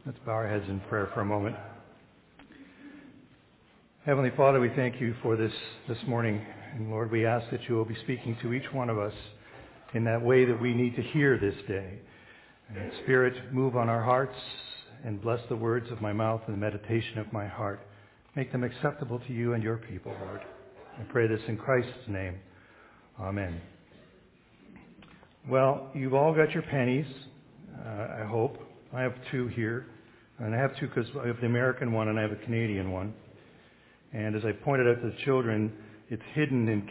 Let's bow our heads in prayer for a moment. Heavenly Father, we thank you for this morning. And Lord, we ask that you will be speaking to each one of us in that way that we need to hear this day. And Spirit, move on our hearts and bless the words of my mouth and the meditation of my heart. Make them acceptable to you and your people, Lord. I pray this in Christ's name. Amen. Well, you've all got your pennies, I hope. I have two here. And I have two because I have the American one and I have a Canadian one. And as I pointed out to the children, it's hidden in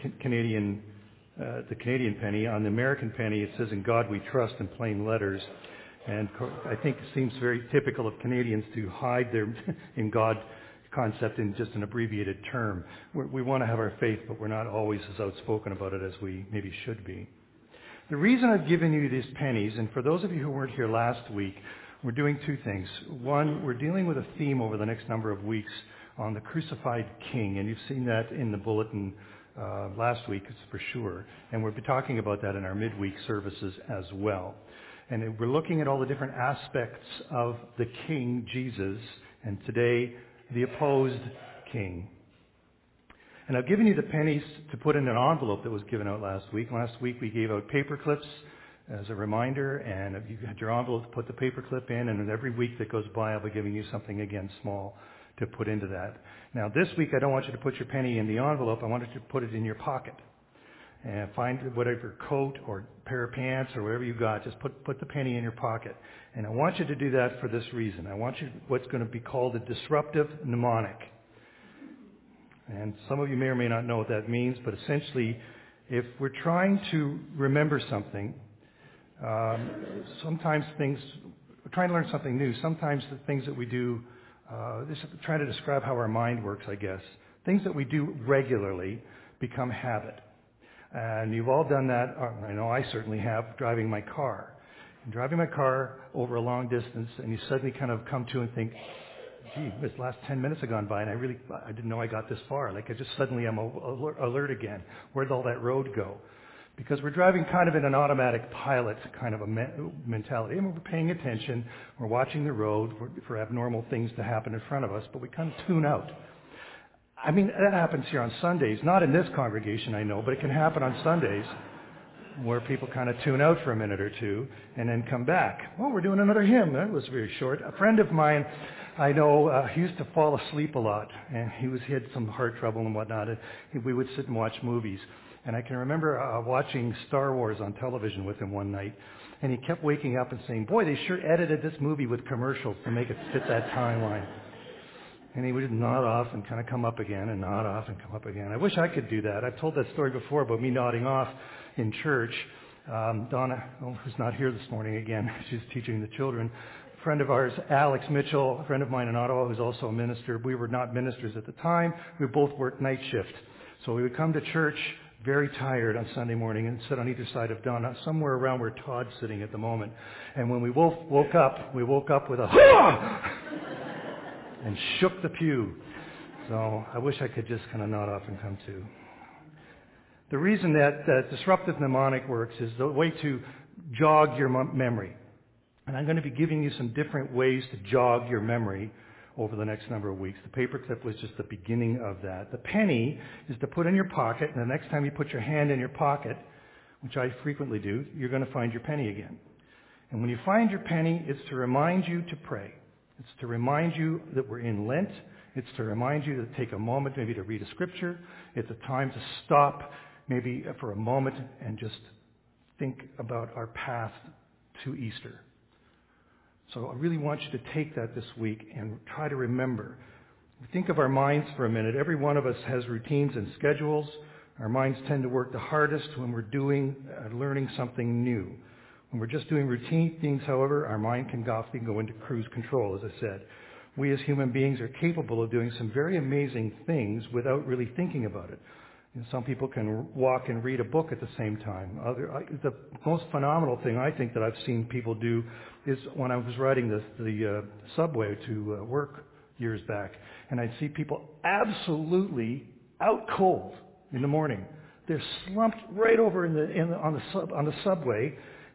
the Canadian penny. On the American penny, it says, "In God we trust," in plain letters. And I think it seems very typical of Canadians to hide their "in God" concept in just an abbreviated term. We want to have our faith, but we're not always as outspoken about it as we maybe should be. The reason I've given you these pennies, and for those of you who weren't here last week, we're doing two things. One, we're dealing with a theme over the next number of weeks on the crucified King, and you've seen that in the bulletin last week, for sure. And we'll be talking about that in our midweek services as well. And we're looking at all the different aspects of the King, Jesus, and today, the opposed King. And I've given you the pennies to put in an envelope that was given out last week. Last week we gave out paper clips as a reminder, and if you had your envelope, put the paper clip in, and every week that goes by I'll be giving you something again small to put into that. Now this week I don't want you to put your penny in the envelope, I want you to put it in your pocket. And find whatever coat or pair of pants or whatever you got, just put the penny in your pocket. And I want you to do that for this reason. I want you what's going to be called a disruptive mnemonic. And some of you may or may not know what that means, but essentially if we're trying to remember something, sometimes we're trying to learn something new. Sometimes the things that we do, trying to describe how our mind works, I guess. Things that we do regularly become habit. And you've all done that, I know I certainly have, driving my car. And driving my car over a long distance, and you suddenly kind of come to and think, gee, this last 10 minutes have gone by, and I didn't know I got this far. Like I just suddenly am alert again. Where'd all that road go? Because we're driving kind of in an automatic pilot kind of a mentality. And we're paying attention, we're watching the road for abnormal things to happen in front of us, but we kind of tune out. I mean, that happens here on Sundays. Not in this congregation, I know, but it can happen on Sundays where people kind of tune out for a minute or two and then come back. Oh, we're doing another hymn. That was very short. A friend of mine, I know, he used to fall asleep a lot, and he had some heart trouble and whatnot, and we would sit and watch movies. And I can remember watching Star Wars on television with him one night, and he kept waking up and saying, boy, they sure edited this movie with commercials to make it fit that timeline. And he would nod off and kind of come up again and nod off and come up again. I wish I could do that. I've told that story before about me nodding off in church. Donna, who's not here this morning again, she's teaching the children. A friend of ours, Alex Mitchell, a friend of mine in Ottawa, who's also a minister. We were not ministers at the time. We both worked night shift. So we would come to church very tired on Sunday morning and sit on either side of Donna, somewhere around where Todd's sitting at the moment. And when we woke up with a and shook the pew. So I wish I could just kind of nod off and come to. The reason that disruptive mnemonic works is the way to jog your memory. And I'm going to be giving you some different ways to jog your memory over the next number of weeks. The paperclip was just the beginning of that. The penny is to put in your pocket, and the next time you put your hand in your pocket, which I frequently do, you're going to find your penny again. And when you find your penny, it's to remind you to pray. It's to remind you that we're in Lent. It's to remind you to take a moment maybe to read a scripture. It's a time to stop maybe for a moment and just think about our path to Easter. So I really want you to take that this week and try to remember. Think of our minds for a minute. Every one of us has routines and schedules. Our minds tend to work the hardest when we're learning something new. When we're just doing routine things, however, our mind can often go into cruise control, as I said. We as human beings are capable of doing some very amazing things without really thinking about it. And some people can walk and read a book at the same time. The most phenomenal thing I think that I've seen people do is when I was riding the subway to work years back, and I'd see people absolutely out cold in the morning. They're slumped right over on the subway,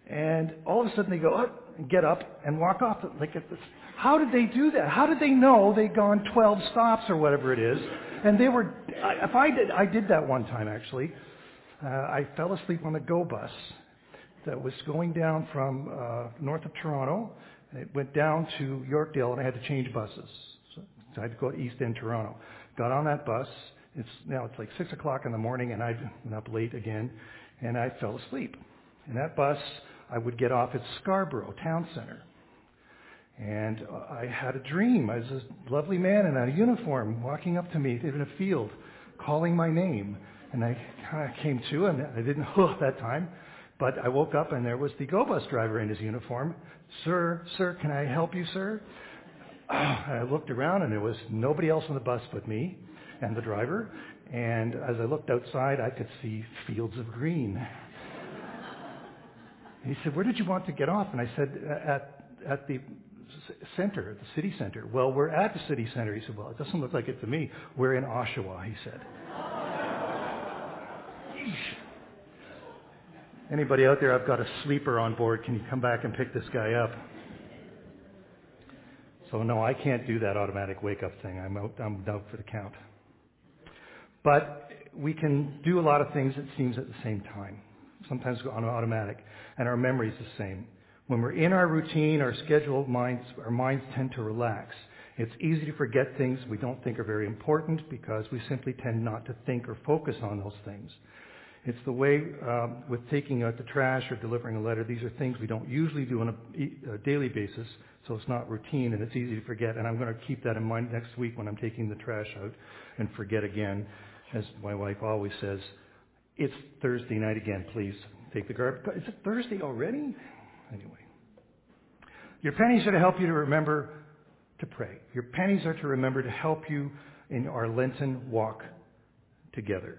And all of a sudden they go, oh, and get up and walk off. Like, how did they do that? How did they know they'd gone 12 stops or whatever it is? And they were, I did that one time actually. I fell asleep on the GO bus that was going down from north of Toronto. It went down to Yorkdale, and I had to change buses. So I had to go east end Toronto. Got on that bus. It's like 6 o'clock in the morning, and I'd been up late again, and I fell asleep. In that bus, I would get off at Scarborough Town Center. And I had a dream. I was this lovely man in a uniform walking up to me in a field, calling my name. And I kind of came to, and I didn't at that time. But I woke up, and there was the GO bus driver in his uniform. Sir, can I help you, sir? I looked around, and there was nobody else on the bus but me and the driver. And as I looked outside, I could see fields of green. He said, where did you want to get off? And I said, at the center, the city center. Well, we're at the city center. He said, well, it doesn't look like it to me. We're in Oshawa, he said. Anybody out there, I've got a sleeper on board. Can you come back and pick this guy up? So no, I can't do that automatic wake-up thing. I'm out for the count. But we can do a lot of things, it seems, at the same time. Sometimes on automatic. And our memory's the same. When we're in our routine, our scheduled minds, our minds tend to relax. It's easy to forget things we don't think are very important because we simply tend not to think or focus on those things. It's the way with taking out the trash or delivering a letter. These are things we don't usually do on a daily basis, so it's not routine and it's easy to forget. And I'm going to keep that in mind next week when I'm taking the trash out and forget again. As my wife always says, it's Thursday night again, please take the garbage. Is it Thursday already? Anyway. Your pennies are to help you to remember to pray. Your pennies are to remember to help you in our Lenten walk together.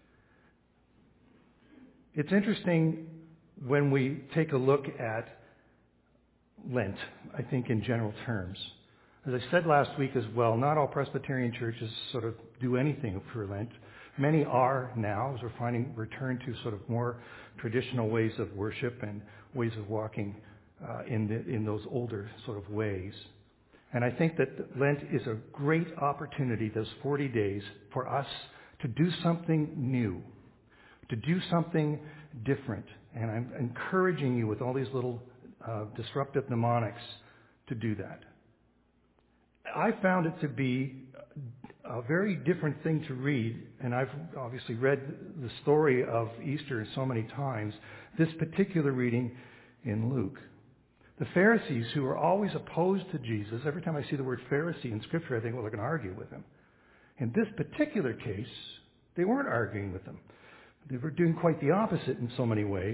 It's interesting when we take a look at Lent, I think in general terms. As I said last week as well, not all Presbyterian churches sort of do anything for Lent. Many are now, as we're finding, return to sort of more traditional ways of worship and ways of walking in those older sort of ways. And I think that Lent is a great opportunity, those 40 days, for us to do something new, to do something different. And I'm encouraging you with all these little disruptive mnemonics to do that. I found it to be a very different thing to read, and I've obviously read the story of Easter so many times, this particular reading in Luke. The Pharisees, who are always opposed to Jesus, every time I see the word Pharisee in Scripture, I think, well, they're going to argue with him. In this particular case, they weren't arguing with him. They were doing quite the opposite in so many ways.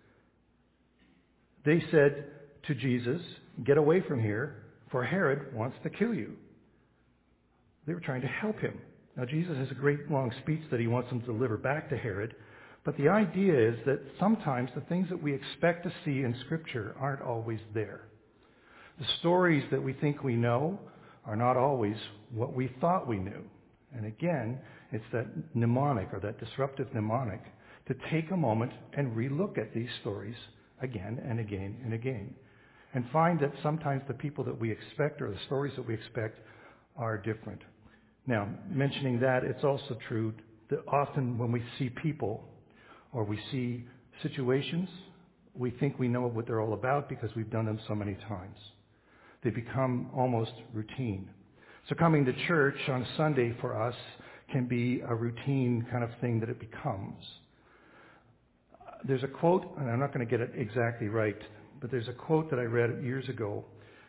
They said to Jesus, get away from here, for Herod wants to kill you. They were trying to help him. Now, Jesus has a great long speech that he wants them to deliver back to Herod. But the idea is that sometimes the things that we expect to see in Scripture aren't always there. The stories that we think we know are not always what we thought we knew. And again, it's that mnemonic or that disruptive mnemonic to take a moment and relook at these stories again and again and again. And find that sometimes the people that we expect or the stories that we expect are different. Now, mentioning that, it's also true that often when we see people or we see situations, we think we know what they're all about because we've done them so many times. They become almost routine. So coming to church on a Sunday for us can be a routine kind of thing that it becomes. There's a quote, and I'm not going to get it exactly right, but there's a quote that I read years ago.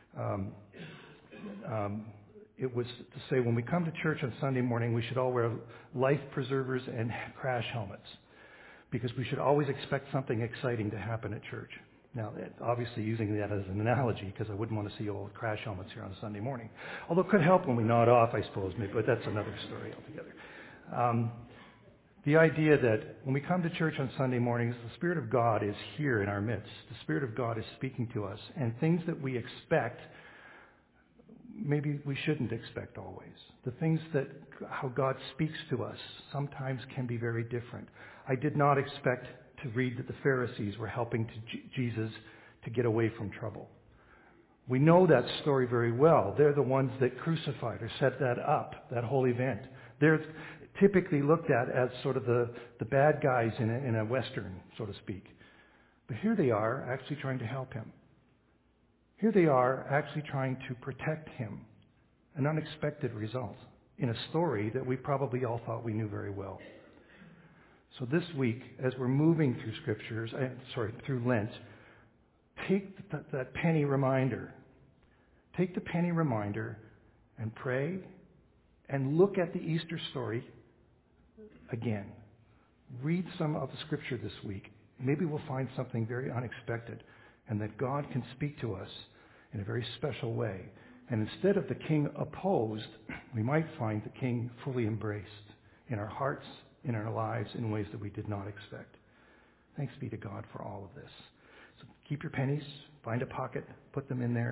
It was to say, when we come to church on Sunday morning, we should all wear life preservers and crash helmets, because we should always expect something exciting to happen at church. Now, obviously using that as an analogy, because I wouldn't want to see old crash helmets here on a Sunday morning. Although it could help when we nod off, I suppose, maybe, but that's another story altogether. The idea that when we come to church on Sunday mornings, the Spirit of God is here in our midst. The Spirit of God is speaking to us, and things that we expect, maybe we shouldn't expect always. The things that, how God speaks to us, sometimes can be very different. I did not expect to read that the Pharisees were helping Jesus to get away from trouble. We know that story very well. They're the ones that crucified or set that up, that whole event. They're typically looked at as sort of the bad guys in a Western, so to speak. But here they are actually trying to help him. Here they are actually trying to protect him. An unexpected result in a story that we probably all thought we knew very well. So this week, as we're moving through scriptures, through Lent, take that penny reminder. Take the penny reminder and pray and look at the Easter story again. Read some of the scripture this week. Maybe we'll find something very unexpected and that God can speak to us in a very special way. And instead of the king opposed, we might find the king fully embraced in our hearts, in our lives, in ways that we did not expect. Thanks be to God for all of this. So keep your pennies, find a pocket, put them in there.